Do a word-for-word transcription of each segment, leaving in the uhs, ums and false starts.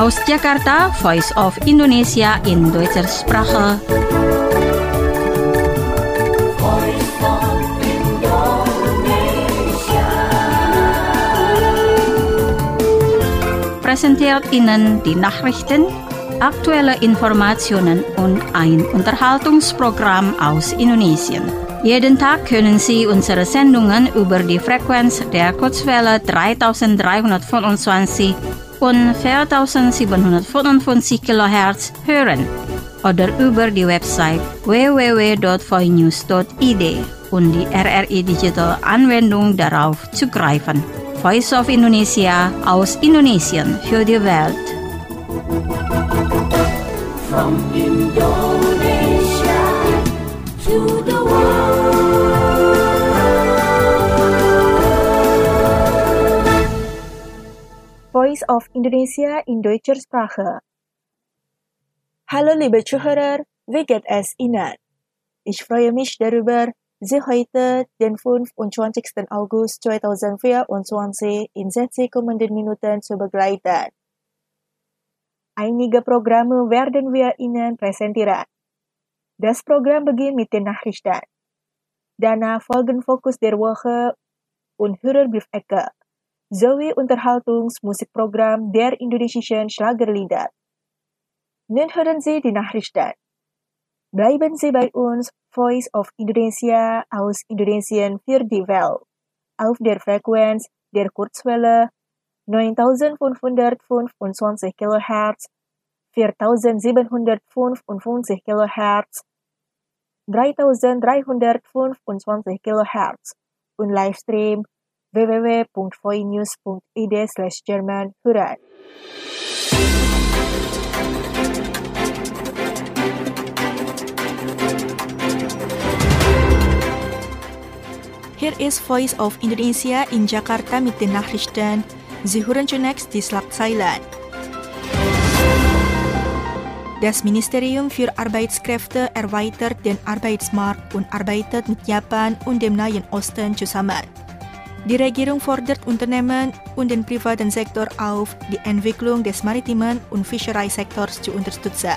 Aus Jakarta, Voice of Indonesia in deutscher Sprache. Präsentiert Ihnen die Nachrichten, aktuelle Informationen und ein Unterhaltungsprogramm aus Indonesien. Jeden Tag können Sie unsere Sendungen über die Frequenz der Kurzwelle dreitausenddreihundertfünfundzwanzig und vierzehntausendsiebenhundertfünfundfünfzig Kilohertz hören oder über die Website w w w punkt voinews punkt i d und die R R I Digital Anwendung darauf zugreifen. Voice of Indonesia aus Indonesien für die Welt. From Indonesia to the world. Voice of Indonesia in deutscher Sprache. Hallo liebe Zuhörer, wie geht es Ihnen? Ich freue mich darüber, Sie heute, den fünfundzwanzigsten August zweitausendvierundzwanzig, in sechzig kommenden Minuten zu begleiten. Einige Programme werden wir Ihnen präsentieren. Das Programm beginnt mit den Nachrichten. Danach folgen Fokus der Woche und Hörerbriefecke sowie Unterhaltungsmusikprogramm der indonesischen Schlagerlieder. Nun hören Sie die Nachrichten. Bleiben Sie bei uns, Voice of Indonesia aus Indonesien für die Welt, auf der Frequenz der Kurzwelle neuntausendfünfhundertfünfundzwanzig Kilohertz, viertausendsiebenhundertfünfundfünfzig Kilohertz, dreitausenddreihundertfünfundzwanzig Kilohertz und Livestream w w w punkt voinews punkt i d slash German hören. Hier ist Voice of Indonesia in Jakarta mit den Nachrichten. Sie hören zunächst die Schlagzeilen. Das Ministerium für Arbeitskräfte erweitert den Arbeitsmarkt und arbeitet mit Japan und dem Nahen Osten zusammen. Die Regierung fordert Unternehmen und den privaten Sektor auf, die Entwicklung des maritimen und Fischereisektors zu unterstützen.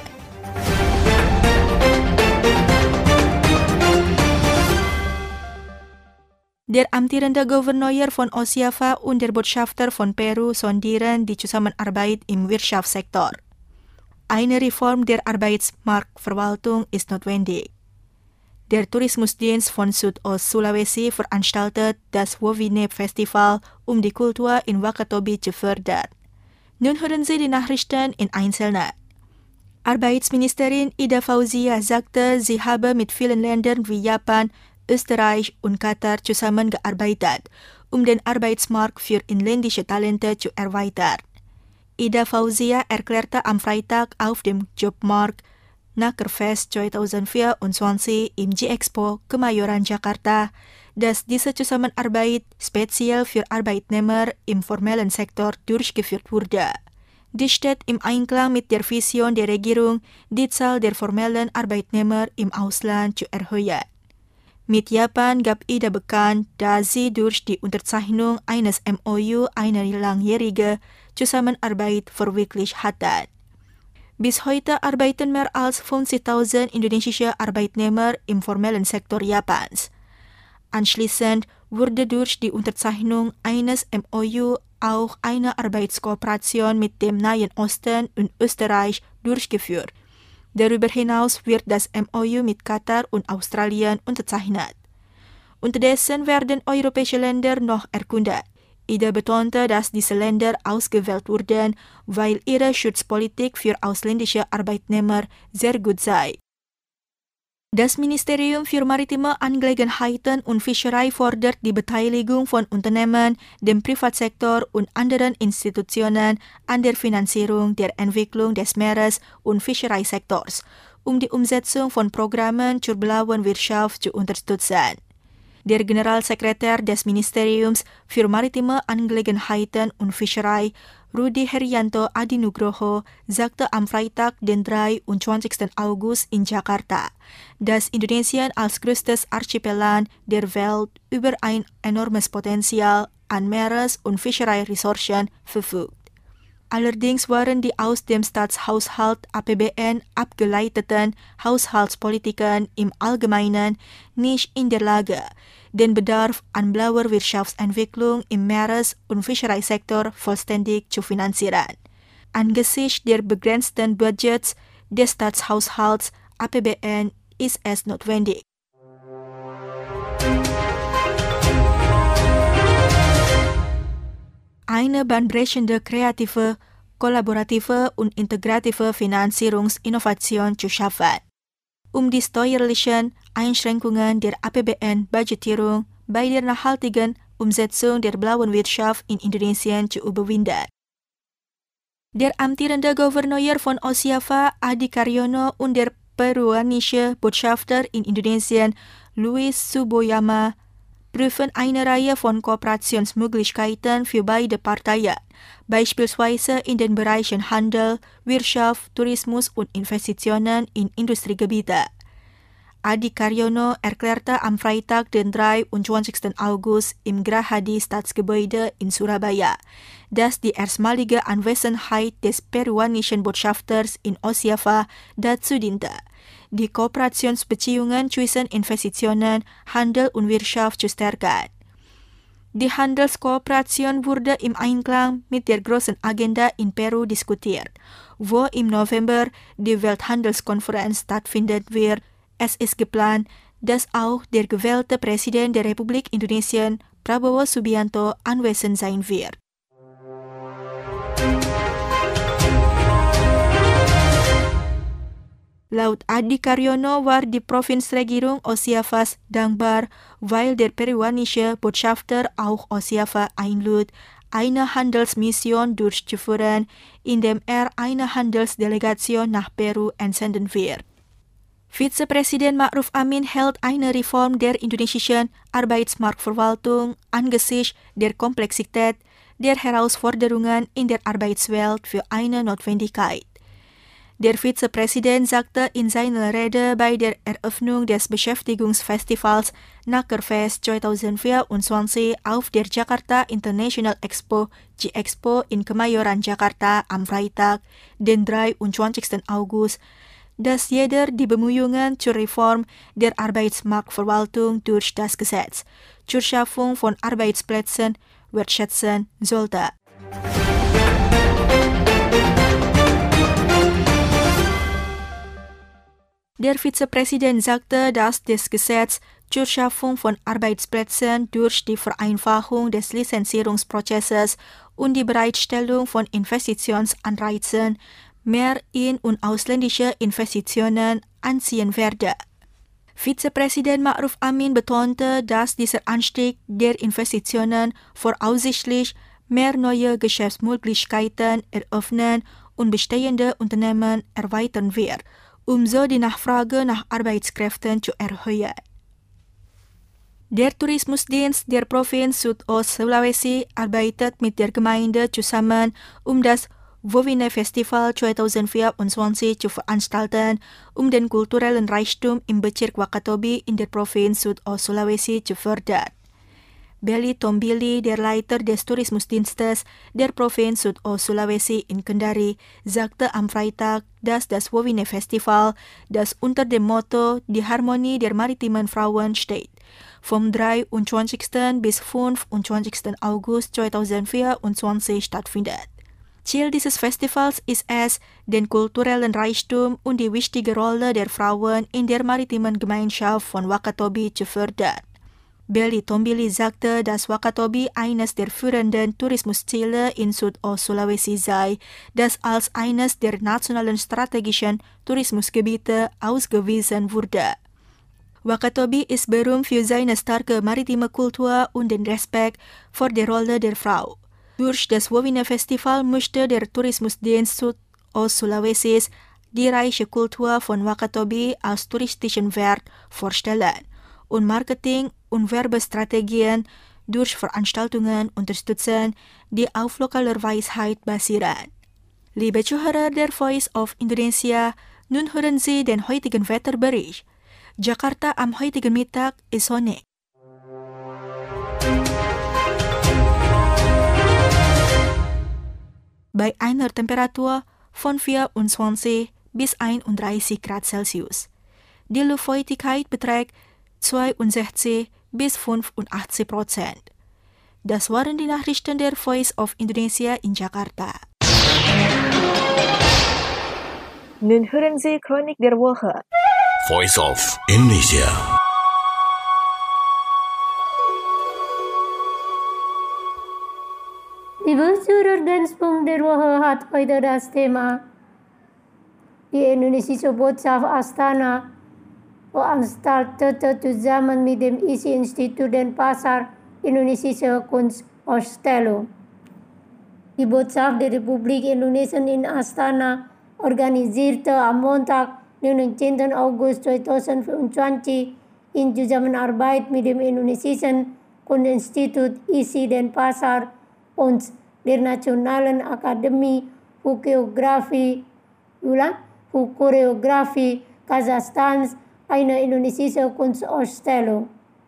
Der amtierende Gouverneur von Ostjava und der Botschafter von Peru sondieren die Zusammenarbeit im Wirtschaftssektor. Eine Reform der Arbeitsmarktverwaltung ist notwendig. Der Tourismusdienst von Südost-Sulawesi veranstaltet das Wovine-Festival, um die Kultur in Wakatobi zu fördern. Nun hören Sie die Nachrichten in Einzelnen. Arbeitsministerin Ida Fauzia sagte, sie habe mit vielen Ländern wie Japan, Österreich und Katar zusammengearbeitet, um den Arbeitsmarkt für inländische Talente zu erweitern. Ida Fauzia erklärte am Freitag auf dem Jobmarkt Nakerfest zweitausendvierundzwanzig im G-Expo Kemayoran Jakarta, dass diese Zusammenarbeit speziell für Arbeitnehmer im formellen Sektor durchgeführt wurde. Dies steht im Einklang mit der Vision der Regierung, die Zahl der formellen Arbeitnehmer im Ausland zu erhöhen. Mit Japan gab Ida bekannt, dass sie durch die Unterzeichnung eines M O U eine langjährige Zusammenarbeit verwirklicht hatten. Bis heute arbeiten mehr als fünfzigtausend indonesische Arbeitnehmer im formellen Sektor Japans. Anschließend wurde durch die Unterzeichnung eines M O U auch eine Arbeitskooperation mit dem Nahen Osten und Österreich durchgeführt. Darüber hinaus wird das M O U mit Katar und Australien unterzeichnet. Unterdessen werden europäische Länder noch erkundet. Ida betonte, dass diese Länder ausgewählt wurden, weil ihre Schutzpolitik für ausländische Arbeitnehmer sehr gut sei. Das Ministerium für Maritime Angelegenheiten und Fischerei fordert die Beteiligung von Unternehmen, dem Privatsektor und anderen Institutionen an der Finanzierung der Entwicklung des Meeres- und Fischereisektors, um die Umsetzung von Programmen zur blauen Wirtschaft zu unterstützen. Der Generalsekretär des Ministeriums für Maritime Angelegenheiten und Fischerei, Rudi Herianto Adinugroho, sagte am Freitag, den dreiundzwanzigsten August in Jakarta, dass Indonesien als größtes Archipelag der Welt über ein enormes Potenzial an Meeres- und Fischereiressourcen verfügt. Allerdings waren die aus dem Staatshaushalt A P B N abgeleiteten Haushaltspolitiken im Allgemeinen nicht in der Lage, den Bedarf an blauer Wirtschaftsentwicklung im Meeres- und Fischereisektor vollständig zu finanzieren. Angesichts der begrenzten Budgets des Staatshaushalts A P B N ist es notwendig. Eine bahnbrechende kreative, kollaborative und integrative Finanzierungsinnovation zu schaffen, um die steuerlichen Einschränkungen der A P B N-Budgetierung bei der nachhaltigen Umsetzung der blauen Wirtschaft in Indonesien zu überwinden. Der amtierende Gouverneur von Osiafa, Adi Karyono, und der peruanische Botschafter in Indonesien, Luis Suboyama, prüfen eine Reihe von Kooperationsmöglichkeiten für beide Parteien, beispielsweise in den Bereichen Handel, Wirtschaft, Tourismus und Investitionen in Industriegebiete. Adi Karyono erklärte am Freitag, den dreiundzwanzigsten August im Grahadi Staatsgebäude in Surabaya, dass die erstmalige Anwesenheit des peruanischen Botschafters in Osiafa dazu diente, die Kooperationsbeziehungen zwischen Investitionen, Handel und Wirtschaft zu stärken. Die Handelskooperation wurde im Einklang mit der großen Agenda in Peru diskutiert, wo im November die Welthandelskonferenz stattfinden wird. Es ist geplant, dass auch der gewählte Präsident der Republik Indonesien, Prabowo Subianto, anwesend sein wird. Laut Adi Karyono war die Provinzregierung Osiafas dankbar, weil der peruanische Botschafter auch Osiafa einlud, eine Handelsmission durchzuführen, indem er eine Handelsdelegation nach Peru entsenden wird. Vizepräsident Ma'ruf Amin hält eine Reform der indonesischen Arbeitsmarktverwaltung angesichts der Komplexität der Herausforderungen in der Arbeitswelt für eine Notwendigkeit. Der Vizepräsident sagte in seiner Rede bei der Eröffnung des Beschäftigungsfestivals Nakerfest zwanzig vierundzwanzig auf der Jakarta International Expo G-Expo in Kemayoran, Jakarta am Freitag, den dreiundzwanzigsten August, dass jeder die Bemühungen zur Reform der Arbeitsmarktverwaltung durch das Gesetz zur Schaffung von Arbeitsplätzen wertschätzen sollte. Der Vizepräsident sagte, dass das Gesetz zur Schaffung von Arbeitsplätzen durch die Vereinfachung des Lizenzierungsprozesses und die Bereitstellung von Investitionsanreizen mehr in- und ausländische Investitionen anziehen werde. Vizepräsident Ma'ruf Amin betonte, dass dieser Anstieg der Investitionen voraussichtlich mehr neue Geschäftsmöglichkeiten eröffnen und bestehende Unternehmen erweitern wird, um so die Nachfrage nach Arbeitskräften zu erhöhen. Der Tourismusdienst der Provinz Südost-Sulawesi arbeitet mit der Gemeinde zusammen, um das Wovine Festival zwanzig vierundzwanzig zu veranstalten, um den kulturellen Reichtum im Bezirk Wakatobi in der Provinz Südost-Sulawesi zu fördern. Belly Tombili, der Leiter des Tourismusdienstes der Provinz Südost-Sulawesi in Kendari, sagte am Freitag, dass das Wovine Festival, das unter dem Motto Die Harmonie der maritimen Frauen steht, vom dreiundzwanzigsten bis fünfundzwanzigsten August zwanzig vierundzwanzig stattfindet. Ziel dieses Festivals ist es, den kulturellen Reichtum und die wichtige Rolle der Frauen in der maritimen Gemeinschaft von Wakatobi zu fördern. Belly Tombili sagte, dass Wakatobi eines der führenden Tourismusziele in Südost-Sulawesi sei, das als eines der nationalen strategischen Tourismusgebiete ausgewiesen wurde. Wakatobi ist berühmt für seine starke maritime Kultur und den Respekt vor der Rolle der Frau. Durch das Wovine Festival möchte der Tourismusdienst Südost-Sulawesis die reiche Kultur von Wakatobi als touristischen Wert vorstellen und Marketing- und Werbestrategien durch Veranstaltungen unterstützen, die auf lokaler Weisheit basieren. Liebe Zuhörer der Voice of Indonesia, nun hören Sie den heutigen Wetterbericht. Jakarta am heutigen Mittag ist sonnig. bei einer Temperatur von vierundzwanzig bis einunddreißig Grad Celsius. Die Luftfeuchtigkeit beträgt zweiundsechzig bis fünfundachtzig Prozent. Das waren die Nachrichten der Voice of Indonesia in Jakarta. Nun hören Sie Chronik der Woche. Voice of Indonesia. Die Bestuursorganisation der Woche hat heute das Thema die indonesische Botschaft Astana veranstaltete zusammen mit dem I S I-Institut Denpasar Indonesische Kunstausstellung. Die Botschaft der Republik Indonesia in Astana organisierte am Montag, neunzehnten August zweitausendvierundzwanzig in Zusammenarbeit mit dem Indonesischen Kunstinstitut I S I Denpasar und der Nationalen Akademie für Choreografie, für Choreografie Kasachstans eine indonesische Kunstausstellung.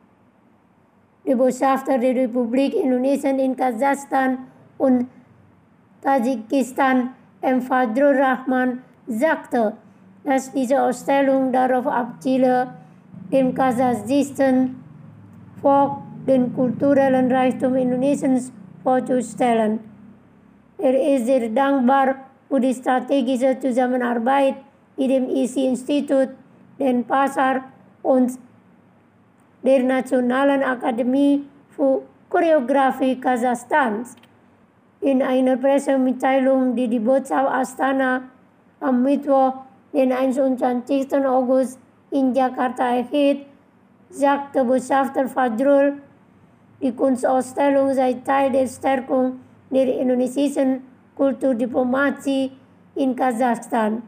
Die Botschafter der Republik Indonesia in Kasachstan und Tadschikistan, M. Fadlur Rahman, sagte, dass diese Ausstellung darauf abziele, dem kasachischen Volk den kulturellen Reichtum Indonesiens vorzustellen. Er ist sehr dankbar für die strategische Zusammenarbeit mit dem I S I-Institut Denpasar und der Nationalen Akademie für Choreografie Kasachstans. In einer Pressemitteilung, die die Botschaft Astana am Mittwoch, den einundzwanzigsten August in Jakarta erhielt, sagte Botschafter Fadlur, die Kunstausstellung sei Teil der Stärkung der indonesischen Kulturdiplomatie in Kasachstan.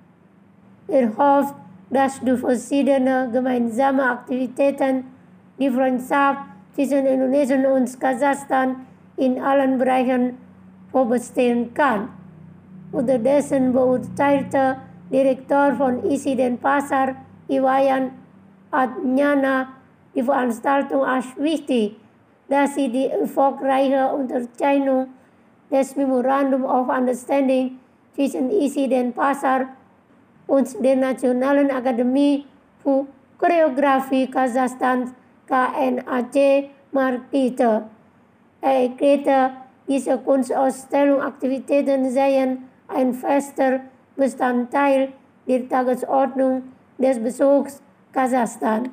Er hofft, dass durch verschiedene gemeinsame Aktivitäten die Freundschaft zwischen Indonesien und Kasachstan in allen Bereichen vorbestehen kann. Unterdessen beurteilte Direktor von I S I Denpasar, Iwayan Adnyana, die Veranstaltung als wichtig, dass sie die erfolgreiche Unterzeichnung des Memorandum of Understanding zwischen I S I Denpasar und der Nationalen Akademie für Choreografie Kasachstans K N A C markierte. Er erklärte, diese Kunstausstellungsaktivitäten seien ein fester Bestandteil der Tagesordnung des Besuchs Kasachstan.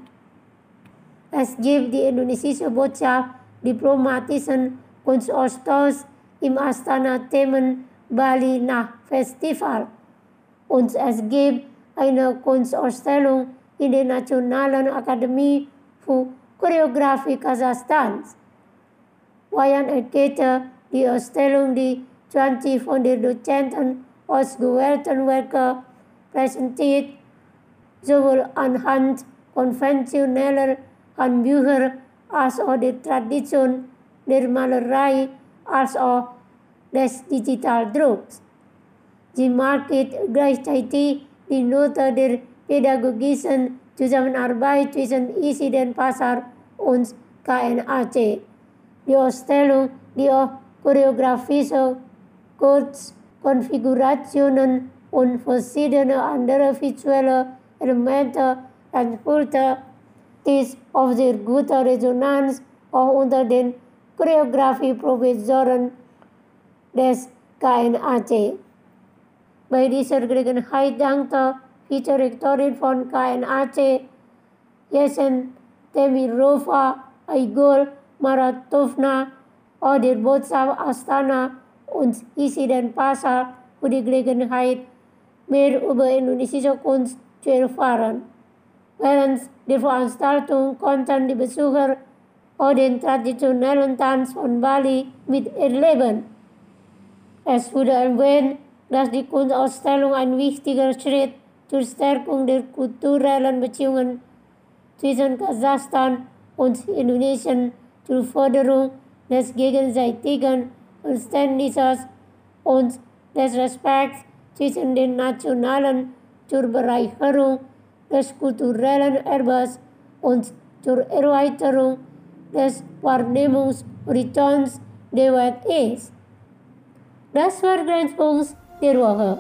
Es gibt die indonesische Botschaft diplomatischen Kunstaustausch im Astana-Themen Bali nach Festival. Und es gibt eine Kunstausstellung in der Nationalen Akademie für Choreografie Kasachstans. Wayan erklärte, die Ausstellung, die zwanzig von den Dozenten ausgewählten Werke präsentiert, sowohl anhand konventioneller Handbücher als auch der Tradition der Malerei als auch des Digitaldrucks. Sie markiert gleichzeitig die Note der pädagogischen Zusammenarbeit zwischen I S I Denpasar und K N A C. Die Ausstellung, die auch choreografische Kurzkonfigurationen und verschiedene andere visuelle Elemente entfüllte, ist auf sehr gute Resonanz auch unter den Choreografieprofessoren des K N A C. Bei dieser Gelegenheit dankte Vizerektorin von K N A C, Yesen Temirova Aigul Maratovna, auch der Botschaft Astana und I S I Denpasar für die Gelegenheit, mehr über indonesische Kunst zu erfahren. Während der Veranstaltung konnten die Besucher auch den traditionellen Tanz von Bali miterleben. Es wurde erwähnt, dass die Kunstausstellung ein wichtiger Schritt zur Stärkung der kulturellen Beziehungen zwischen Kasachstan und Indonesien, zur Förderung des gegenseitigen Verständnisses und des Respekts zwischen den Nationen, zur Bereicherung des kulturellen Erbes und zur Erweiterung des Wahrnehmungshorizonts der Welt ist. Das war Grenzpunkt der Woche.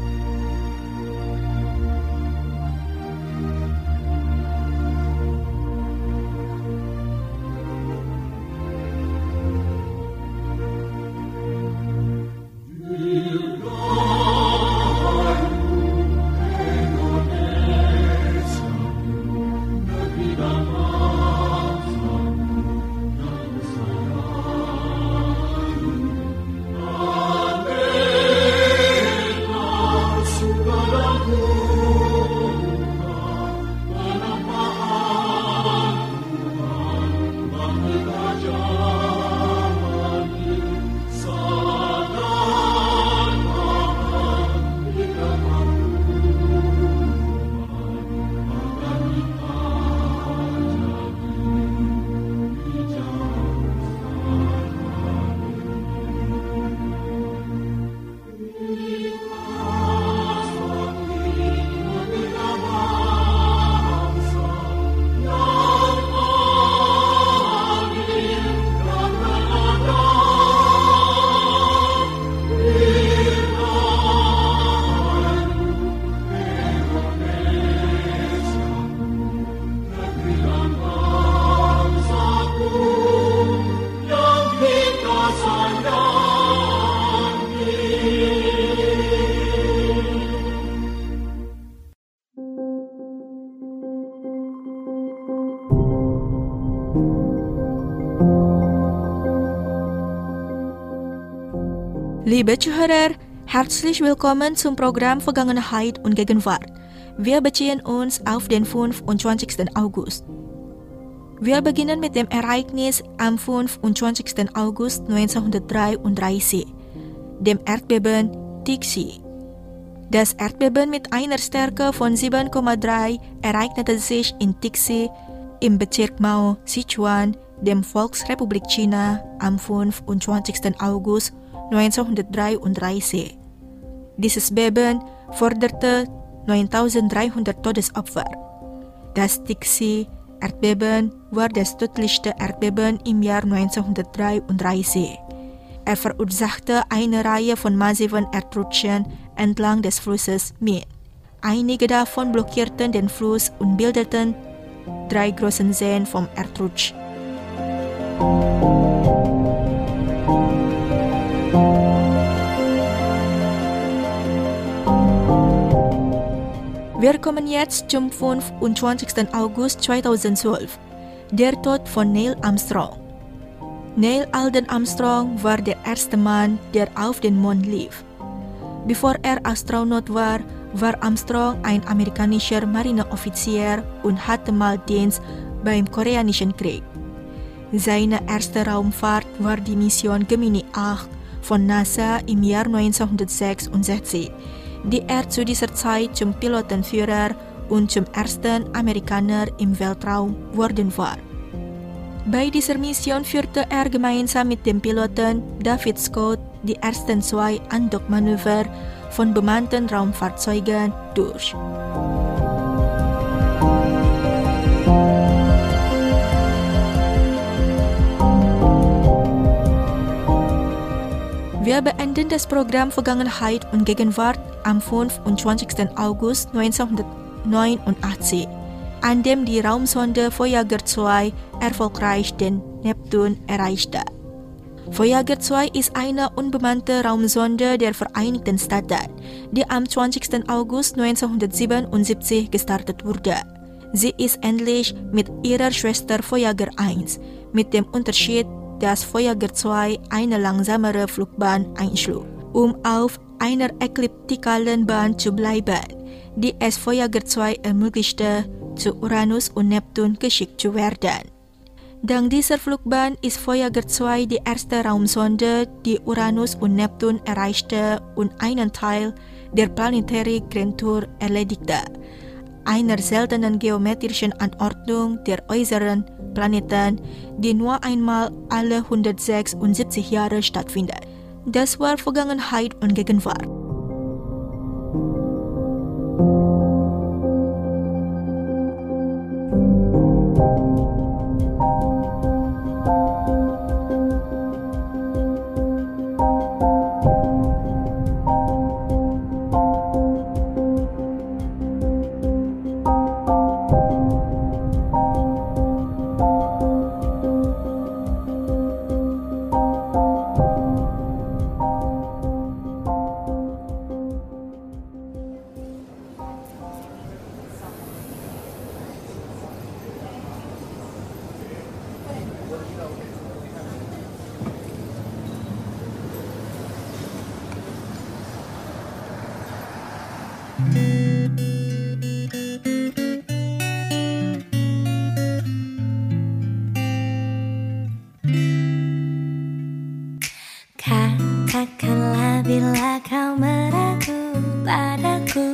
Liebe Zuhörer, herzlich willkommen zum Programm Vergangenheit und Gegenwart. Wir beziehen uns auf den fünfundzwanzigsten August. Wir beginnen mit dem Ereignis am fünfundzwanzigsten August neunzehnhundertdreiunddreißig, dem Erdbeben Tixi. Das Erdbeben mit einer Stärke von sieben Komma drei ereignete sich in Tixi im Bezirk Mao, Sichuan, dem Volksrepublik China, am fünfundzwanzigsten August neunzehnhundertdreiunddreißig. Dieses Beben forderte neuntausenddreihundert Todesopfer. Das Tixi-Erdbeben war das tödlichste Erdbeben im Jahr neunzehnhundertdreiunddreißig. Er verursachte eine Reihe von massiven Erdrutschen entlang des Flusses Min. Einige davon blockierten den Fluss und bildeten drei große Seen vom Erdrutsch. Wir kommen jetzt zum fünfundzwanzigsten August zweitausendzwölf, der Tod von Neil Armstrong. Neil Alden Armstrong war der erste Mann, der auf den Mond lief. Bevor er Astronaut war, war Armstrong ein amerikanischer Marineoffizier und hatte mal Dienst beim Koreanischen Krieg. Seine erste Raumfahrt war die Mission Gemini acht von NASA im Jahr neunzehnhundertsechsundsechzig, die er zu dieser Zeit zum Pilotenführer und zum ersten Amerikaner im Weltraum geworden war. Bei dieser Mission führte er gemeinsam mit dem Piloten David Scott die ersten zwei Andockmanöver von bemannten Raumfahrzeugen durch. Wir beenden das Programm Vergangenheit und Gegenwart am fünfundzwanzigsten August neunzehnhundertneunundachtzig, an dem die Raumsonde Voyager zwei erfolgreich den Neptun erreichte. Voyager zwei ist eine unbemannte Raumsonde der Vereinigten Staaten, die am zwanzigsten August neunzehnhundertsiebenundsiebzig gestartet wurde. Sie ist ähnlich mit ihrer Schwester Voyager eins, mit dem Unterschied, dass Voyager zwei eine langsamere Flugbahn einschlug, um auf einer ekliptikalen Bahn zu bleiben, die es Voyager zwei ermöglichte, zu Uranus und Neptun geschickt zu werden. Dank dieser Flugbahn ist Voyager zwei die erste Raumsonde, die Uranus und Neptun erreichte und einen Teil der Planetary Grand Tour erledigte, einer seltenen geometrischen Anordnung der äußeren Planeten, die nur einmal alle hundertsechsundsiebzig Jahre stattfindet. Das war Vergangenheit und Gegenwart. Katakanlah bila kau meragu padaku,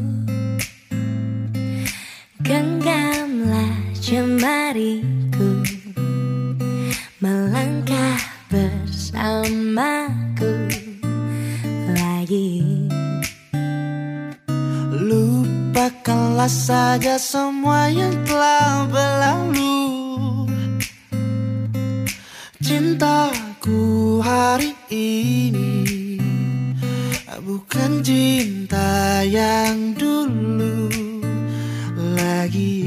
genggamlah jemariku, melangkah bersamaku lagi. Lupakanlah saja semua yang telah berlalu. Cintaku hari ini bukan cinta yang dulu lagi.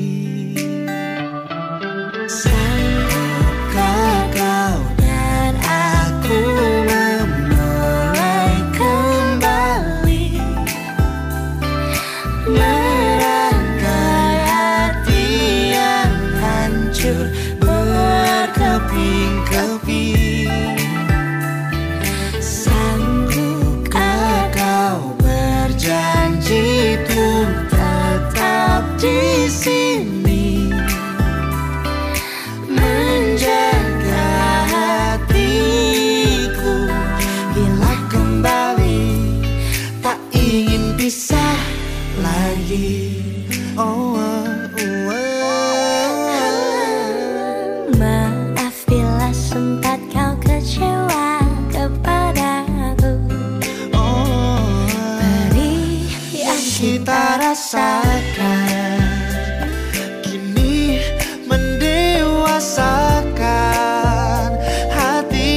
Sanggupkah kau dan aku memulai kembali, merangkai hati yang hancur berkeping-keping? Sanggupkah kau berjanji untuk tetap di sini, menjaga hatiku bila kembali, tak ingin pisah lagi. Oh, oh, oh. Maaf bila sempat kau kecewa kepadaku. Oh, Beri yang kita rasakan kini mendewasakan hati.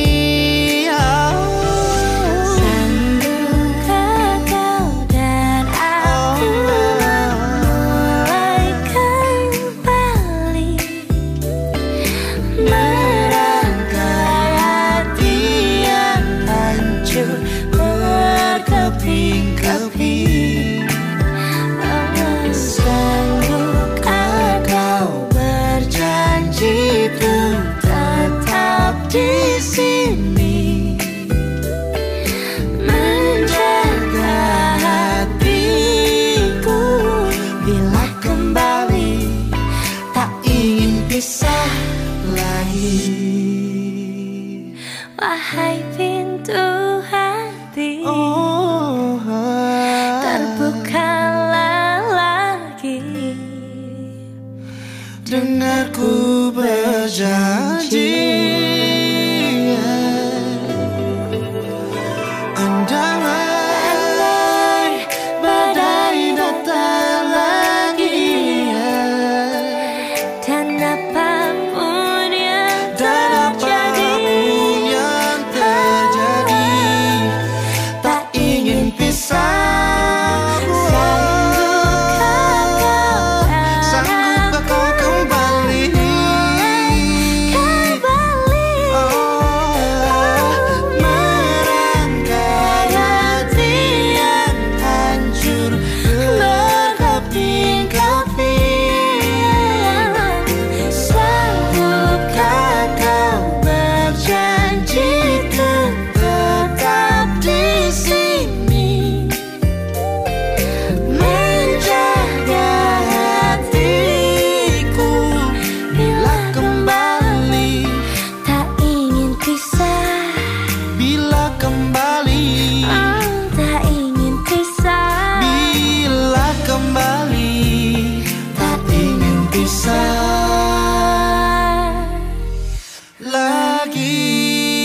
Sanggupkah kau dan aku mulai kembali, merangkai hati yang hancur berkeping-keping? Sanggupkah kau berjanji untuk tetap di sini, menjaga hatiku bila kembali, tak ingin pisah lagi. Wahai pintu hati, Oh, terbukalah lagi. dengarku berjanji, andai badai datang lagi, Dan apapun yang dan terjadi, apapun yang terjadi, tak ingin pisah. Sanggupkah kau kembali, kembali, oh, merangkai hati yang hancur berkeping-keping? Sanggupkah kau berjanji untuk tetap di sini, menjaga hatiku bila kembali, tak ingin pisah, bila kembali, oh, tak ingin pisah. bila kembali, tak ingin pisah lagi.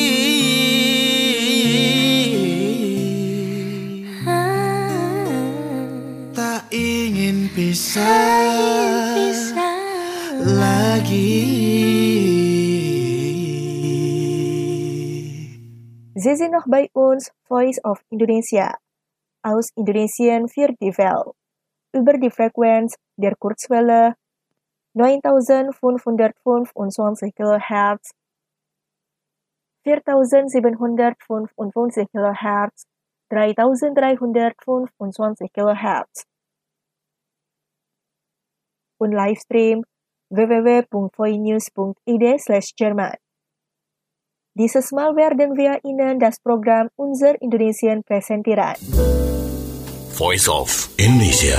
Tak ingin pisah lagi. Sie sind noch bei uns, Voice of Indonesia. Aus Indonesien wird die Welt. Über die Frequenz der Kurzwelle neuntausendfünfhundertfünfundzwanzig Kilohertz, viertausendsiebenhundertfünfundfünfzig Kilohertz, dreitausenddreihundertfünfundzwanzig Kilohertz. Und Livestream w w w punkt voinews punkt i d slash German. Dieses Mal werden wir Ihnen das Programm Unser Indonesien präsentieren. Voice of Indonesia.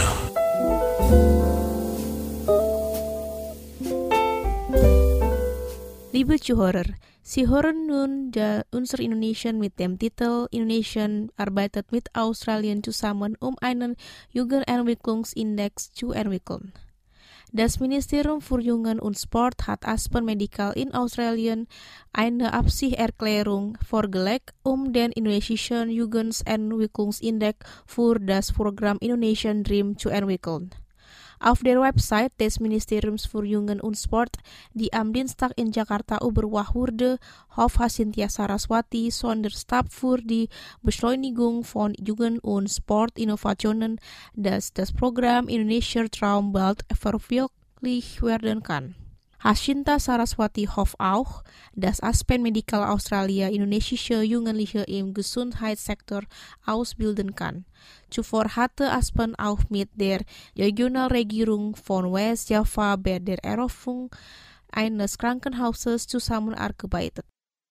Liebe Zuhörer, Sie hören nun der unser Indonesian mit dem Titel Indonesian arbeitet mit Australien zusammen, um einen Jugendentwicklungsindex zu entwickeln. Das Ministerium für Jugend und Sport hat Aspen Medical in Australien eine Absichtserklärung vorgelegt, um den indonesischen Jugendentwicklungsindex für das Programm Indonesian Dream zu entwickeln. Auf der Website des Ministeriums für Jugend und Sport, die am Dienstag in Jakarta überwacht wurde, Hof Hasintya Saraswati, Sonderstab für die Beschleunigung von Jugend- und Sportinnovationen, dass das Programm Indonesia Traum bald verwirklicht werden kann. Hasintya Saraswati hofft auch, dass Aspen Medical Australia indonesische Jugendliche im Gesundheitssektor ausbilden kann. Zuvor hatte Aspen auch mit der Regionalregierung von West Java bei der Eröffnung eines Krankenhauses zusammengearbeitet.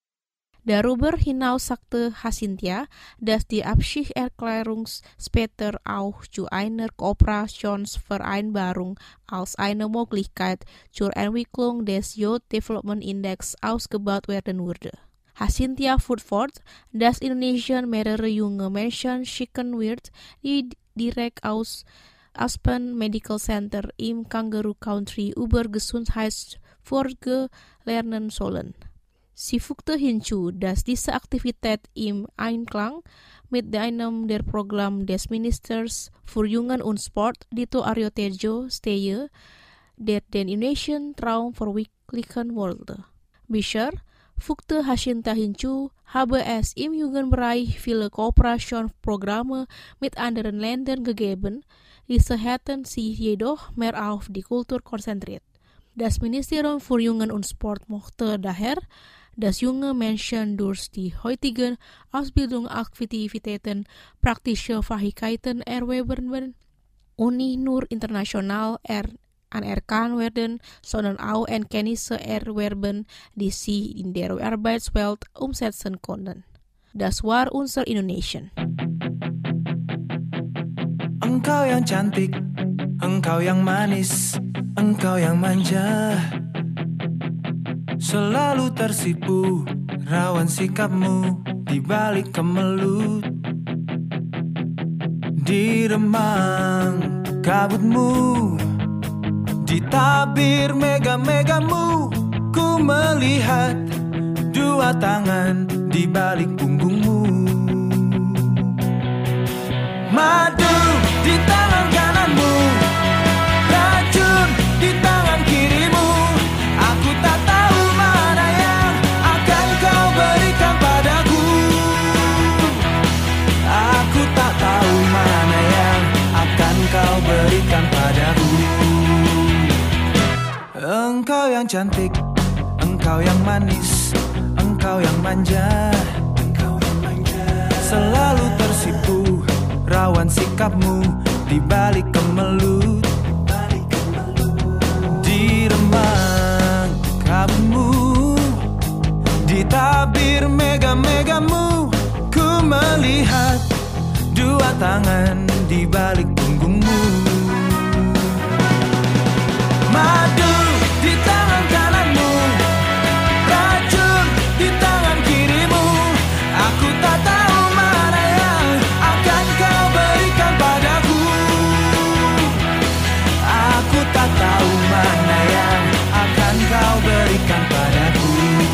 Darüber hinaus sagte Hasintya, dass die Absichtserklärung später auch zu einer Kooperationsvereinbarung als eine Möglichkeit zur Entwicklung des Youth Development Index ausgebaut werden würde. Hasintya fuhr fort, dass Indonesien mehrere junge Menschen schicken wird, die direkt aus Aspen Medical Center im Kangaroo Country über Gesundheitsfolge lernen sollen. Sie fügte hinzu, dass diese Aktivität im Einklang mit einem der Programme des Ministers für Jugend und Sport, Dito Aryo Tejo stehe, der den Indonesian Traum verwirklichen wollte. Bisher, fügte Hasintya hinzu, habe es im Jugendbereich viele Kooperationsprogramme mit anderen Ländern gegeben, diese hätten sich jedoch mehr auf die Kultur konzentriert. Das Ministerium für Jugend und Sport möchte daher, dass junge Menschen durch die heutigen Ausbildungsaktivitäten praktische Fähigkeiten erwerben und nicht nur international er anerkannt werden, sondern auch Kenntnisse erwerben, die sie in der Arbeitswelt umsetzen konnten. Das war unser Indonesian. Engkau yang cantik, engkau yang manis, engkau yang manja, selalu tersipu rawan sikapmu di balik kemelut, di remang kabutmu, di tabir mega-megamu, ku melihat dua tangan di balik punggungmu. Madu di tangan kananmu, racun di tangan kirimu. Aku tak tahu mana yang akan kau berikan padaku. Aku tak tahu mana yang akan kau berikan padaku. Engkau yang cantik, engkau yang manis, engkau yang manja, engkau yang manja, selalu tersipu rawan sikapmu di balik kemelut, di remang kabutmu, di tabir mega-megamu, ku melihat dua tangan di balik punggungmu. Madu di tangan kananmu, racun di tangan kirimu. Aku tak tahu mana yang akan kau berikan padaku. Aku tak tahu mana yang akan kau berikan padaku.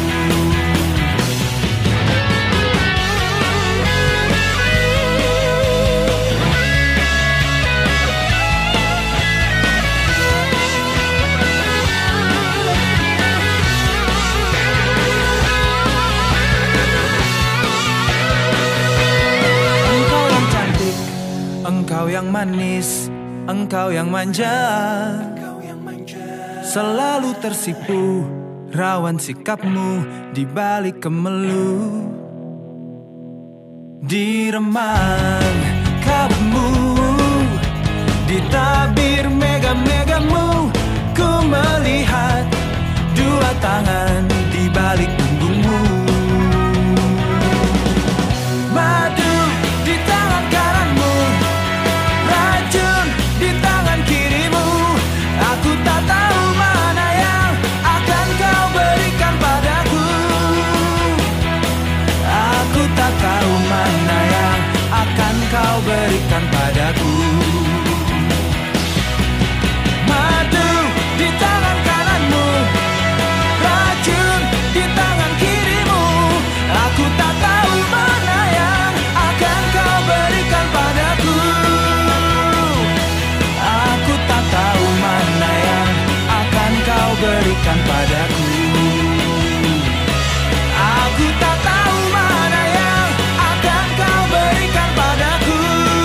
Engkau yang manis, engkau yang manja, selalu tersipu rawan sikapmu di balik kemelut, di remang kabutmu, di tabir mega-megamu, ku melihat dua tangan di balik punggungmu. Madu di tangan kananmu, berikan padaku. Aku tak tahu mana yang akan kau berikan padaku.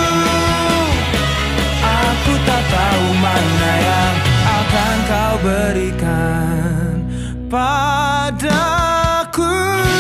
Aku tak tahu mana yang akan kau berikan padaku.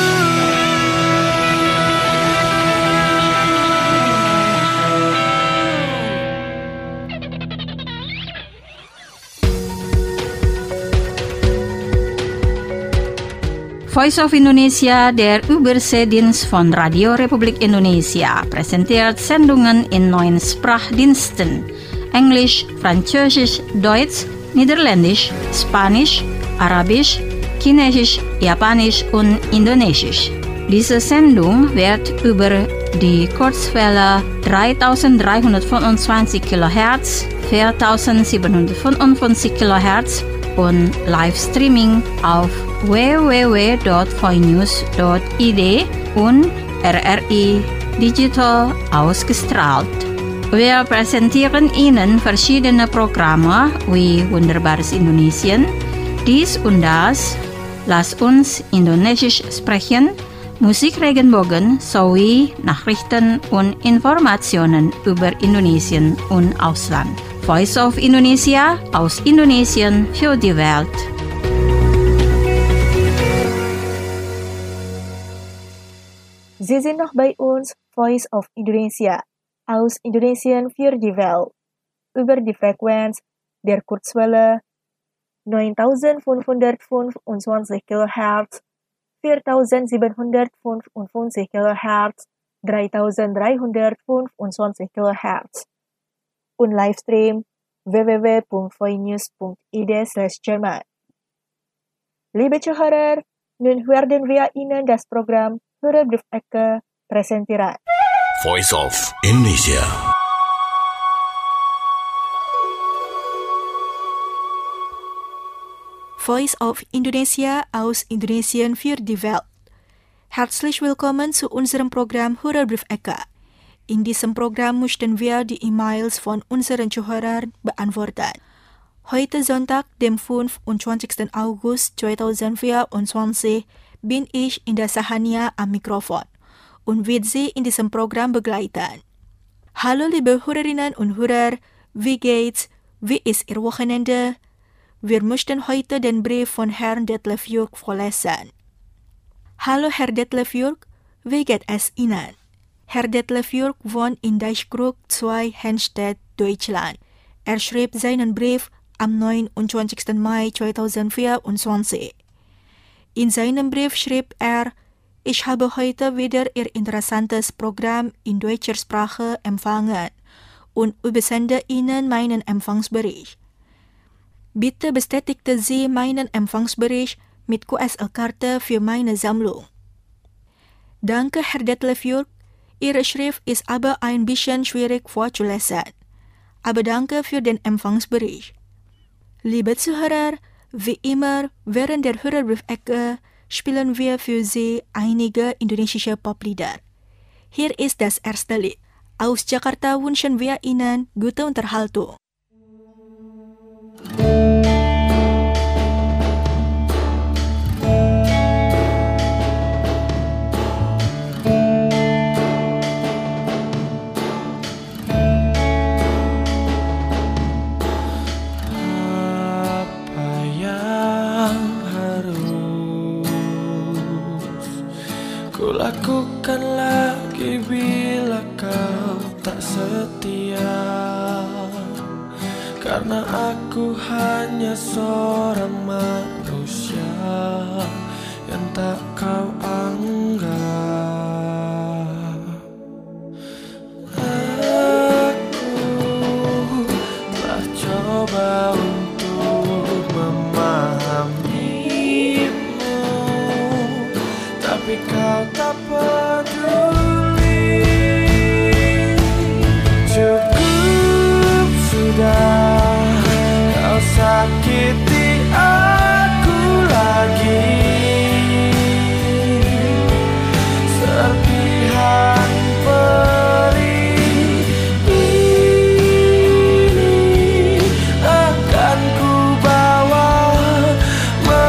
Voice of Indonesia, der Überseedienst von Radio Republik Indonesia, präsentiert Sendungen in neun Sprachdiensten: Englisch, Französisch, Deutsch, Niederländisch, Spanisch, Arabisch, Chinesisch, Japanisch und Indonesisch. Diese Sendung wird über die Kurzwelle dreitausenddreihundertfünfundzwanzig Kilohertz, viertausendsiebenhundertfünfundfünfzig Kilohertz und Livestreaming auf w w w dot voinews dot i d und R R I Digital ausgestrahlt. Wir präsentieren Ihnen verschiedene Programme wie Wunderbares Indonesien, dies und das, Lass uns Indonesisch sprechen, Musik Regenbogen sowie Nachrichten und Informationen über Indonesien und Ausland. Voice of Indonesia, aus Indonesien für die Welt. Sie sind noch bei uns, Voice of Indonesia, aus Indonesien für die Welt, über die Frequenz der Kurzwelle neuntausendfünfhundertfünfundzwanzig Kilohertz, viertausendsiebenhundertfünfundfünfzig Kilohertz, dreitausenddreihundertfünfundzwanzig Kilohertz und Livestream w w w dot voinews dot i d slash German. Liebe Zuhörer, nun werden wir Ihnen das Programm Hörerbriefecke präsentieren. Voice of Indonesia. Voice of Indonesia aus Indonesien für die Welt. Herzlich willkommen zu unserem Programm Hörerbriefecke. In diesem Programm möchten wir die E-Mails von unseren Zuhörern beantworten. Heute Sonntag, dem fünfundzwanzigsten August zweitausendvierundzwanzig, bin ich in der Sahania am Mikrofon und wird Sie in diesem Programm begleiten. Hallo liebe Hörerinnen und Hörer, wie geht's? Wie ist Ihr Wochenende? Wir möchten heute den Brief von Herrn Detlef Jürg vorlesen. Hallo Herr Detlef Jürg, wie geht es Ihnen? Herr Detlef Jürg wohnt in Deichkrug zwei, Henstedt, Deutschland. Er schrieb seinen Brief am neunundzwanzigsten Mai zweitausendvierundzwanzig. In seinem Brief schrieb er: Ich habe heute wieder Ihr interessantes Programm in deutscher Sprache empfangen und übersende Ihnen meinen Empfangsbericht. Bitte bestätigte Sie meinen Empfangsbericht mit Q S L-Karte für meine Sammlung. Danke, Herr Detlef Jürg. Ihre Schrift ist aber ein bisschen schwierig vorzulesen. Aber danke für den Empfangsbericht. Liebe Zuhörer, wie immer während der Hörerbriefecke spielen wir für Sie einige indonesische Poplieder. Hier ist das erste Lied. Aus Jakarta wünschen wir Ihnen gute Unterhaltung. Lakukan lagi bila kau tak setia, karena aku hanya seorang manusia yang tak kau anggap. Aku telah coba untuk memahamimu, tapi kau tak peduli. Cukup sudah kau sakiti aku lagi. Serpihan perih ini akan ku bawa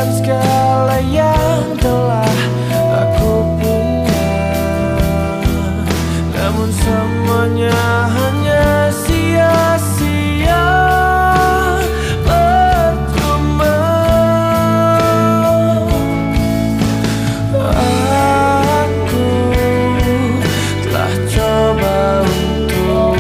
dan segala yang telah aku punya, namun semuanya hanya sia-sia, percuma. Aku telah coba untuk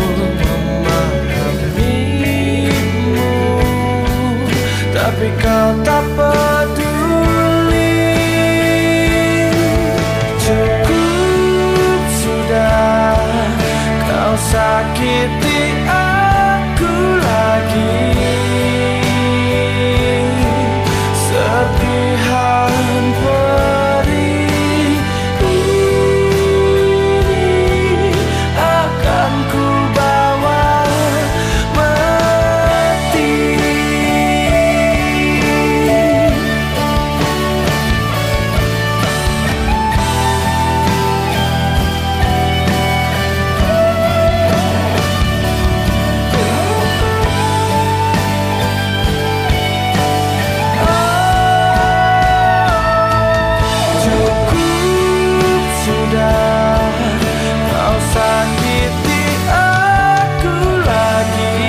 memahamimu, tapi kau tak peduli. Cukup sudah, kau sakiti aku lagi. Serpihan perih ini akan ku bawa mati. Cukup sudah, kau sakiti aku lagi.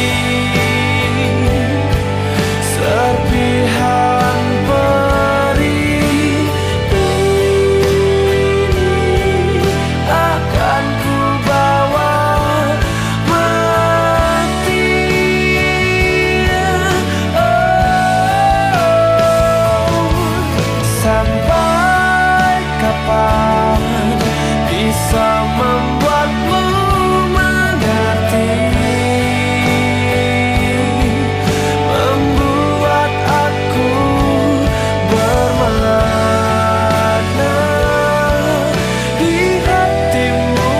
Serpihan perih ini akan ku bawa mati. Oh, sampai kapan bisa membuatmu mengerti, membuat aku bermakna di hatimu.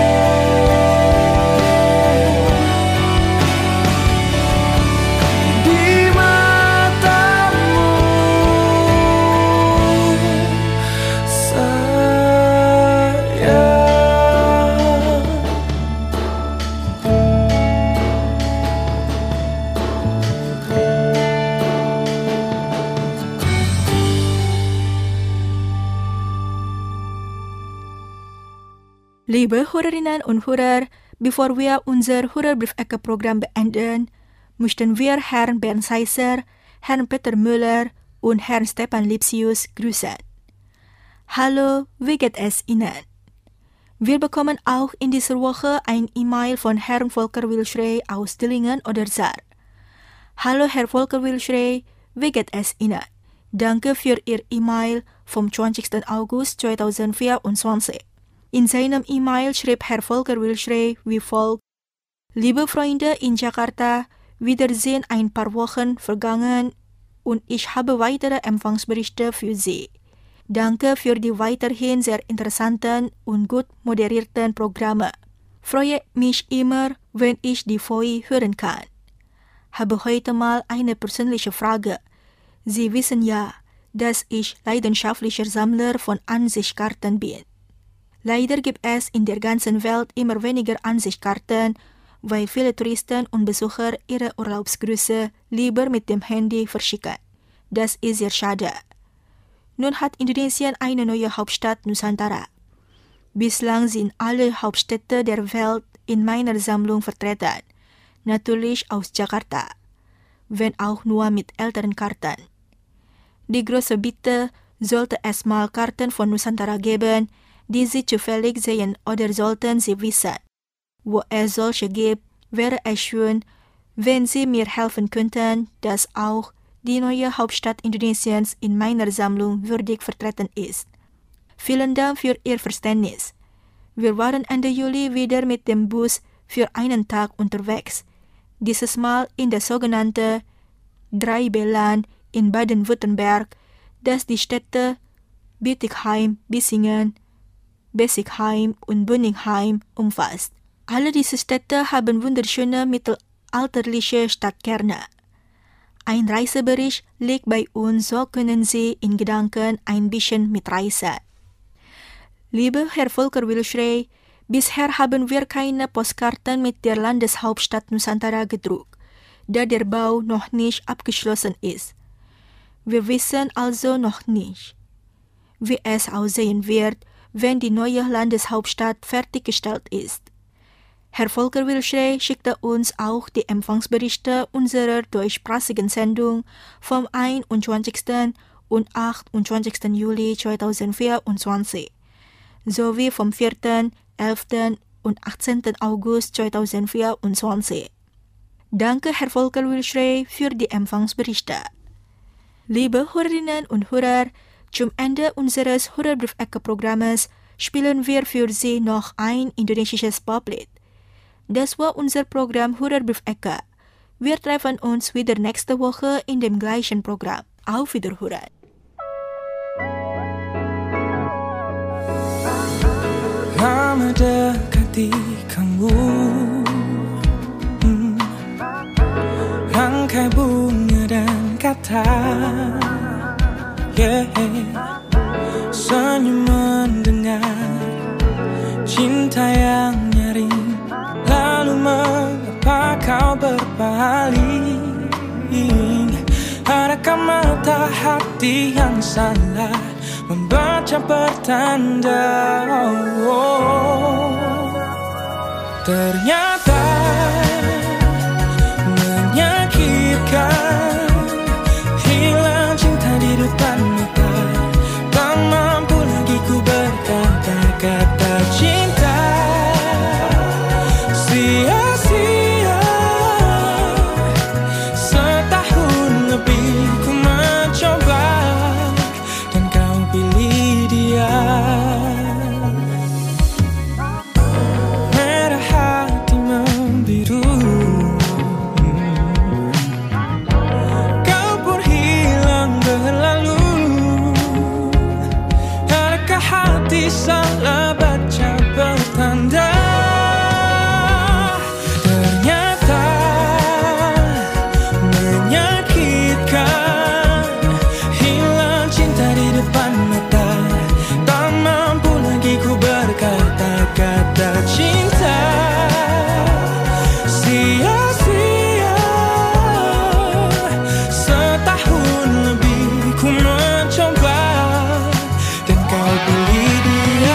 Di matamu sayang. Liebe Hörerinnen und Hörer, bevor wir unser Hörerbriefecke-Programm beenden, möchten wir Herrn Bernd Seisser, Herrn Peter Müller und Herrn Stefan Lipsius grüßen. Hallo, wie geht es Ihnen? Wir bekommen auch in dieser Woche ein E-Mail von Herrn Volker Wilschrey aus Dillingen oder Saar. Hallo Herr Volker Wilschrey, wie geht es Ihnen? Danke für Ihr E-Mail vom zwanzigsten August zweitausendvierundzwanzig. In seinem E-Mail schrieb Herr Volker Wilschrey wie folgt: Liebe Freunde in Jakarta, wieder sind ein paar Wochen vergangen und ich habe weitere Empfangsberichte für Sie. Danke für die weiterhin sehr interessanten und gut moderierten Programme. Freue mich immer, wenn ich die V I hören kann. Habe heute mal eine persönliche Frage. Sie wissen ja, dass ich leidenschaftlicher Sammler von Ansichtskarten bin. Leider gibt es in der ganzen Welt immer weniger Ansichtskarten, weil viele Touristen und Besucher ihre Urlaubsgrüße lieber mit dem Handy verschicken. Das ist sehr schade. Nun hat Indonesien eine neue Hauptstadt Nusantara. Bislang sind alle Hauptstädte der Welt in meiner Sammlung vertreten, natürlich aus Jakarta, wenn auch nur mit älteren Karten. Die große Bitte, sollte es mal Karten von Nusantara geben, die Sie zufällig sehen oder sollten Sie wissen, wo es solche gibt, wäre es schön, wenn Sie mir helfen könnten, dass auch die neue Hauptstadt Indonesiens in meiner Sammlung würdig vertreten ist. Vielen Dank für Ihr Verständnis. Wir waren Ende Juli wieder mit dem Bus für einen Tag unterwegs, dieses Mal in das sogenannte Dreibelan in Baden-Württemberg, das die Städte Bietigheim, Bissingen, Bessigheim und Böningheim umfasst. Alle diese Städte haben wunderschöne mittelalterliche Stadtkerne. Ein Reisebericht liegt bei uns, so können Sie in Gedanken ein bisschen mitreisen. Lieber Herr Volker Wilschrey, bisher haben wir keine Postkarten mit der Landeshauptstadt Nusantara gedruckt, da der Bau noch nicht abgeschlossen ist. Wir wissen also noch nicht, wie es aussehen wird, wenn die neue Landeshauptstadt fertiggestellt ist. Herr Volker Wilschrey schickte uns auch die Empfangsberichte unserer deutschsprachigen Sendung vom einundzwanzigsten und achtundzwanzigsten Juli zweitausendvierundzwanzig sowie vom vierten, elften und achtzehnten August zweitausendvierundzwanzig. Danke, Herr Volker Wilschrey, für die Empfangsberichte. Liebe Hörerinnen und Hörer, zum Ende unseres Hörerbriefecke-Programmes spielen wir für Sie noch ein indonesisches Poplied. Das war unser Programm Hörerbriefecke. Wir treffen uns wieder nächste Woche in dem gleichen Programm. Auf Wiederhören. Lama dekati kamu, hmm. Rangkai bunga dan kata, yeah. Senyum mendengar cinta yang nyaring. Lalu mengapa kau berpaling? Adakah mata hati yang salah membaca pertanda? Oh, ternyata menyakitkan, hilang cinta di depan mata. Tak mampu lagi ku berkata-kata cinta. Sia-sia, setahun lebih ku mencoba dan kau pilih dia. Merah hati membiru, kau pun hilang berlalu. Adakah hati salah baca pertanda? Kata cinta sia-sia, setahun lebih ku mencoba dan kau pilih dia.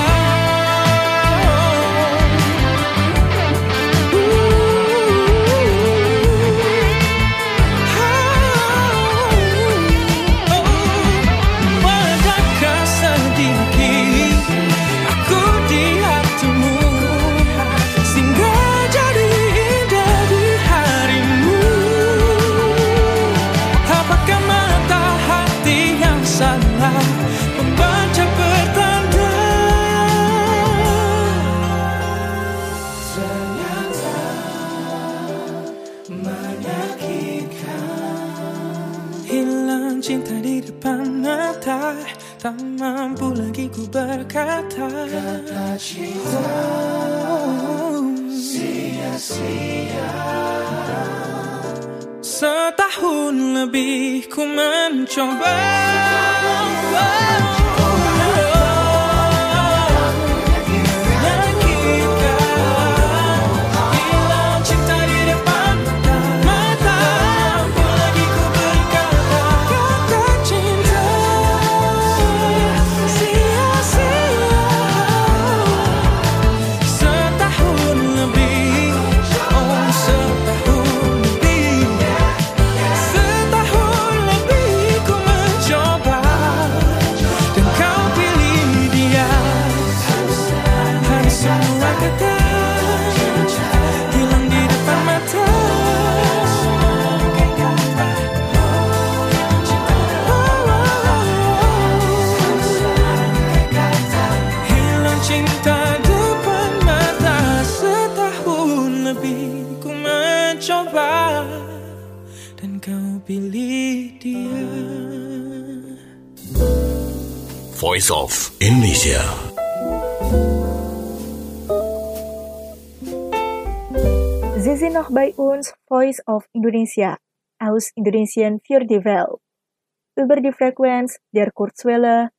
Wajahkah sedikit aku di hatimu, sehingga jadi indah di harimu. Apakah mata hati yang salah membaca pertanda? Ternyata menyakitkan, hilang cinta di depan mata. Tak mampu lagi ku berkata kata cinta. Sia-sia, setahun lebih ku mencoba. Voice of Indonesia. Sie sind noch bei uns, Voice of Indonesia, aus Indonesien für die Welt. Über die Frequenz der Kurzwelle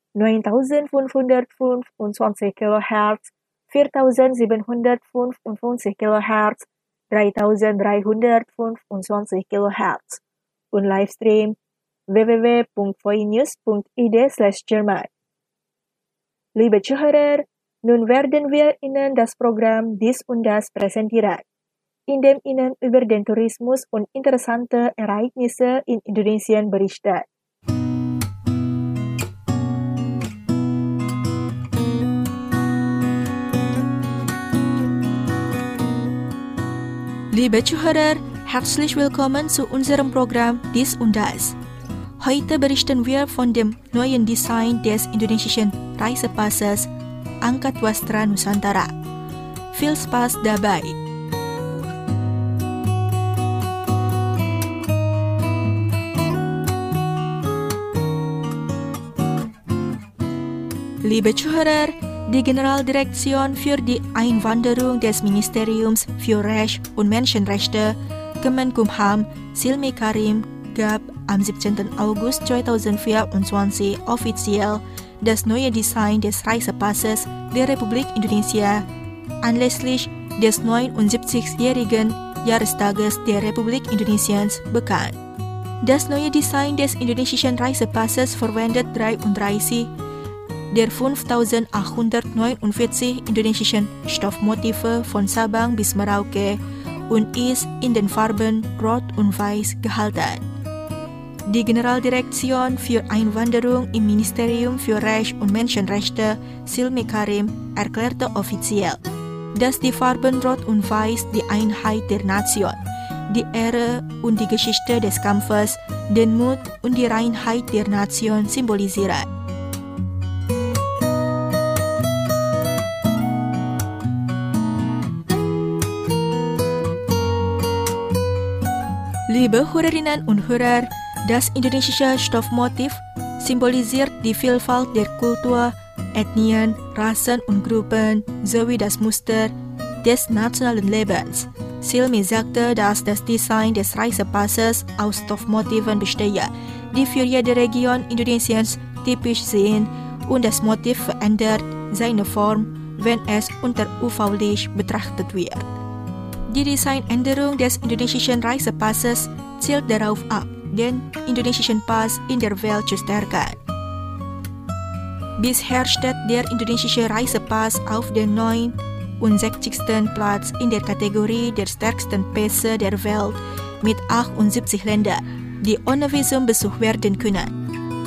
neuntausendfünfhundertfünfundzwanzig Kilohertz, viertausendsiebenhundertfünfundfünfzig Kilohertz, dreitausenddreihundertfünfundzwanzig Kilohertz und Livestream w w w punkt voinews punkt i d slash German. Liebe Zuhörer, nun werden wir Ihnen das Programm Dies und Das präsentieren, in dem Ihnen über den Tourismus und interessante Ereignisse in Indonesien berichtet. Liebe Zuhörer, herzlich willkommen zu unserem Programm Dies und Das. Heute berichten wir von dem neuen Design des indonesischen Reisepasses Angkat Wastra Nusantara. Viel Spaß dabei! Liebe Zuhörer, die Generaldirektion für die Einwanderung des Ministeriums für Recht und Menschenrechte, Kemenkumham, Silmi Karim, gab am siebzehnten August zweitausendvierundzwanzig offiziell das neue Design des Reisepasses der Republik Indonesia anlässlich des neunundsiebzigjährigen Jahrestages der Republik Indonesiens bekannt. Das neue Design des indonesischen Reisepasses verwendet dreiunddreißig der fünftausendachthundertneunundvierzig indonesischen Stoffmotive von Sabang bis Merauke und ist in den Farben Rot und Weiß gehalten. Die Generaldirektion für Einwanderung im Ministerium für Recht und Menschenrechte, Silmi Karim, erklärte offiziell, dass die Farben Rot und Weiß die Einheit der Nation, die Ehre und die Geschichte des Kampfes, den Mut und die Reinheit der Nation symbolisieren. Liebe Hörerinnen und Hörer, das indonesische Stoffmotiv symbolisiert die Vielfalt der Kultur, Ethnien, Rassen und Gruppen sowie das Muster des nationalen Lebens. Silmi sagte, dass das Design des Reisepasses aus Stoffmotiven bestehe, die für jede Region Indonesiens typisch sind und das Motiv verändert seine Form, wenn es unter U V-Licht betrachtet wird. Die Designänderung des indonesischen Reisepasses zielt darauf ab, den indonesischen Pass in der Welt zu stärken. Bisher steht der indonesische Reisepass auf dem neunundsechzigsten Platz in der Kategorie der stärksten Pässe der Welt mit achtundsiebzig Ländern, die ohne Visum besucht werden können.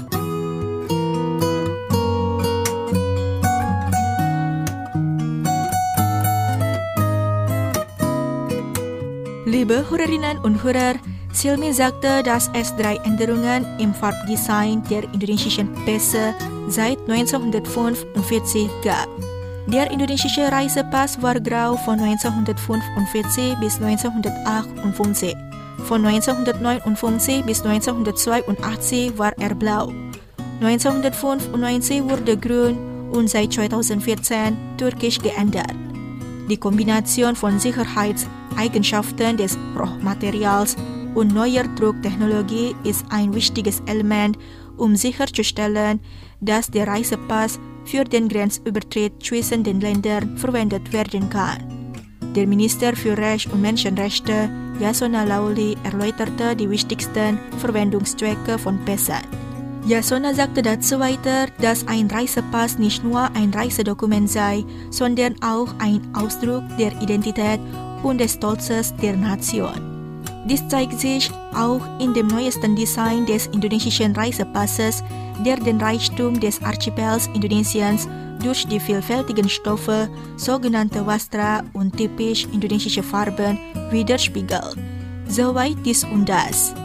Liebe Hörerinnen und Hörer, Silmi sagte, dass es drei Änderungen im Farbdesign der indonesischen Pässe seit neunzehnhundertfünfundvierzig gab. Der indonesische Reisepass war grau von neunzehnhundertfünfundvierzig bis neunzehnhundertachtundfünfzig. Von neunzehnhundertneunundfünfzig bis neunzehnhundertzweiundachtzig war er blau. neunzehnhundertfünfundneunzig wurde grün und seit zweitausendvierzehn türkisch geändert. Die Kombination von Sicherheitseigenschaften des Rohmaterials und neuer Drucktechnologie ist ein wichtiges Element, um sicherzustellen, dass der Reisepass für den Grenzübertritt zwischen den Ländern verwendet werden kann. Der Minister für Recht und Menschenrechte, Yasona Lawli, erläuterte die wichtigsten Verwendungszwecke von Pässen. Yasona sagte dazu weiter, dass ein Reisepass nicht nur ein Reisedokument sei, sondern auch ein Ausdruck der Identität und des Stolzes der Nation. Dies zeigt sich auch in dem neuesten Design des indonesischen Reisepasses, der den Reichtum des Archipels Indonesiens durch die vielfältigen Stoffe, sogenannte Wastra und typisch indonesische Farben widerspiegelt. Soweit dies und das.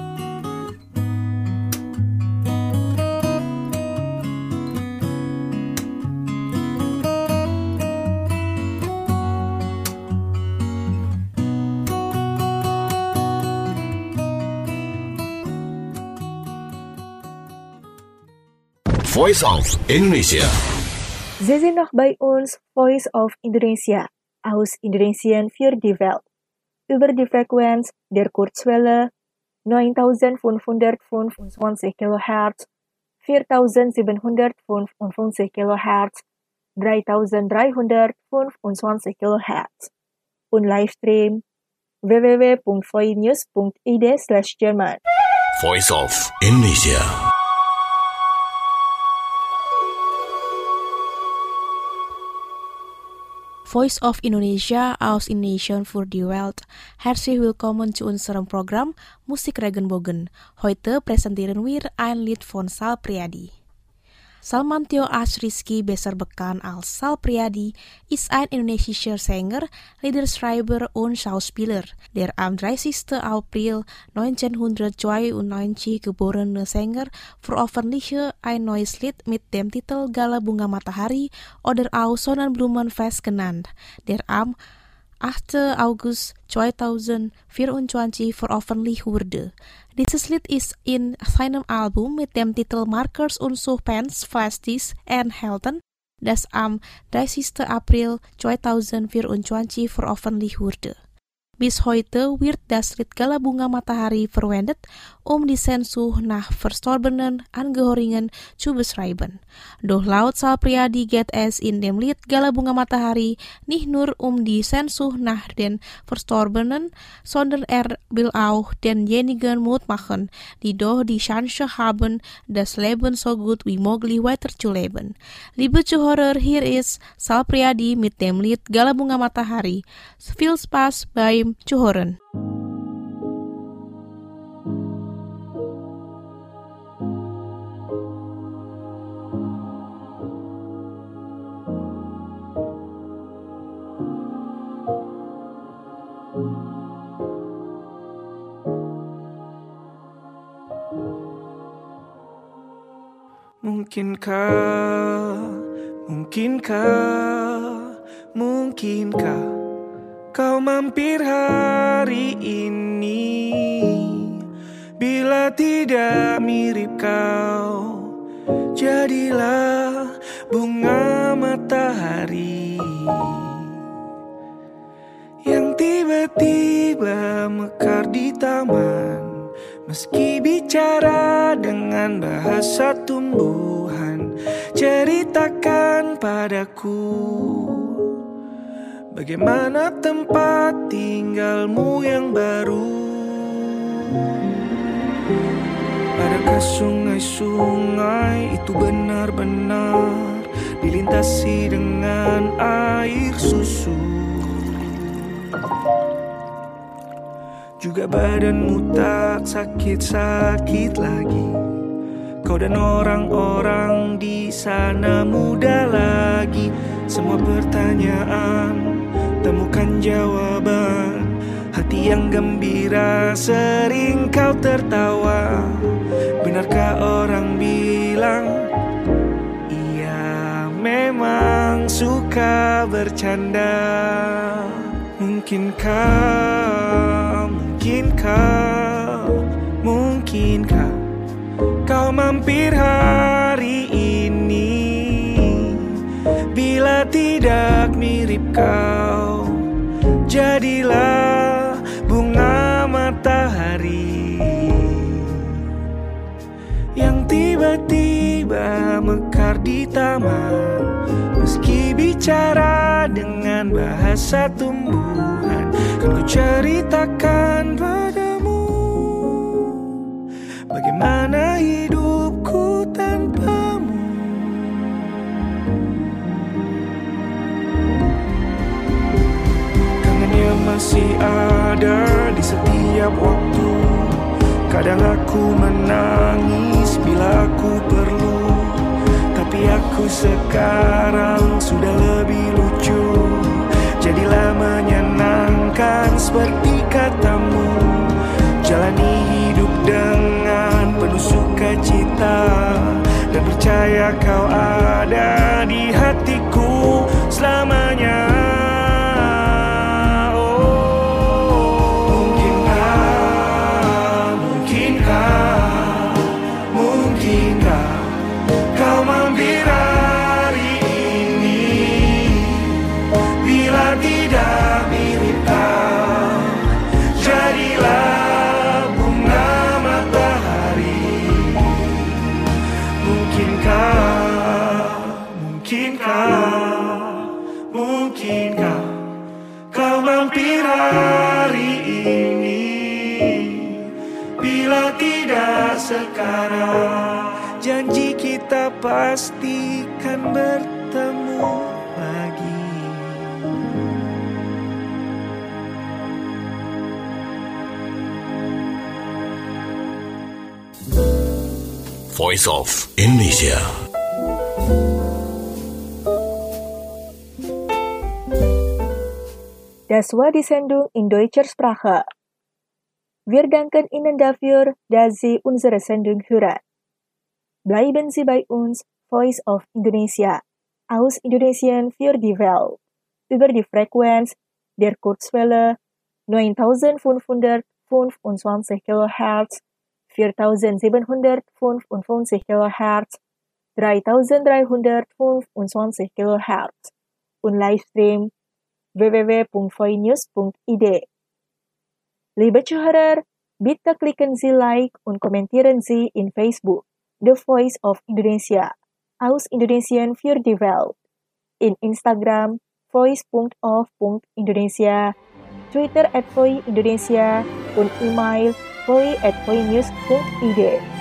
Voice of Indonesia. Sie sind noch bei uns, Voice of Indonesia, aus Indonesien für die Welt, über die Frequenz der Kurzwelle neuntausendfünfhundertfünfundzwanzig Kilohertz, viertausendsiebenhundertfünfundfünfzig Kilohertz, dreitausenddreihundertfünfundzwanzig Kilohertz und Livestream w w w punkt voinews punkt i d slash German. Voice of Indonesia. Voice of Indonesia aus Indonesian für die Welt. Herzlich willkommen zu unserem Programm Musik Regenbogen. Heute präsentieren wir ein Lied von Sal Priadi. Salmantio Asriski, besser bekannt als Sal Priadi, ist ein indonesischer Sänger, Liederschreiber und Schauspieler, der am dreißigsten April neunzehnhundertzweiundneunzig geborene Sänger veröffentlichte ein neues Lied mit dem Titel Gala Bunga Matahari oder auch Sonnenblumenfest genannt, der am achter August zweitausendvierundzwanzig veröffentlicht wurde. Dieses Lied ist in seinem Album mit dem Titel Markers und Suspense Festis and Helden, das am dreißigsten April zweitausendvierundzwanzig veröffentlicht wurde. Bis heute wird das Lied Gala Bunga Matahari verwendet, um die Sehnsucht nach verstorbenen Angehörigen zu beschreiben. Doch laut Sal Priadi geht es in dem Lied Gala Bunga Matahari nicht nur um die Sehnsucht nach den Verstorbenen, sondern er will auch denjenigen Mut machen, die doch die Chance haben, das Leben so gut wie möglich weiterzuleben. Liebe Zuhörer, hier ist Sal Priadi mit dem Lied Gala Bunga Matahari. Viel Spaß beim Zuhören. Mungkinkah, mungkinkah, mungkinkah kau mampir hari ini? Bila tidak mirip kau, jadilah bunga matahari yang tiba-tiba mekar di taman. Meski bicara dengan bahasa tumbuhan, ceritakan padaku bagaimana tempat tinggalmu yang baru. Adakah sungai-sungai itu benar-benar dilintasi dengan air susu? Juga badanmu tak sakit-sakit lagi. Kau dan orang-orang di sana muda lagi. Semua pertanyaan temukan jawaban. Hati yang gembira sering kau tertawa. Benarkah orang bilang ia memang suka bercanda? Mungkinkah, mungkinkah, mungkinkah kau mampir hari ini? Bila tidak mirip kau, jadilah bunga matahari yang tiba-tiba mekar di taman. Meski bicara dengan bahasa tumbuhan, kan ku ceritakan padamu bagaimana hidupku tanpamu. Kangennya masih ada di setiap waktu. Kadang aku menangis bila aku perlu, tapi aku sekarang sudah lebih lucu. Jadilah menyenangkan seperti katamu. Jalani hidup dengan penuh sukacita, dan percaya kau ada di hatiku selamanya. Mungkinkah kau mampir hari ini? Bila tidak berharap janji kita pastikan bertemu lagi. Voice of Indonesia. Das war die Sendung in deutscher Sprache. Wir danken Ihnen dafür, dass Sie unsere Sendung hören. Bleiben Sie bei uns, Voice of Indonesia, aus Indonesien für die Welt, über die Frequenz der Kurzwelle neuntausendfünfhundertfünfundzwanzig Kilohertz, viertausendsiebenhundertfünfundfünfzig Kilohertz, dreitausenddreihundertfünfundzwanzig Kilohertz und Livestream w w w punkt voinews punkt i d. Liebe Zuhörer, bitte klicken Sie Like und kommentieren Sie in Facebook The Voice of Indonesia, aus Indonesien für die Welt, in Instagram voice punkt of punkt indonesia, Twitter at voi indonesia, und email voi at voinews punkt i d.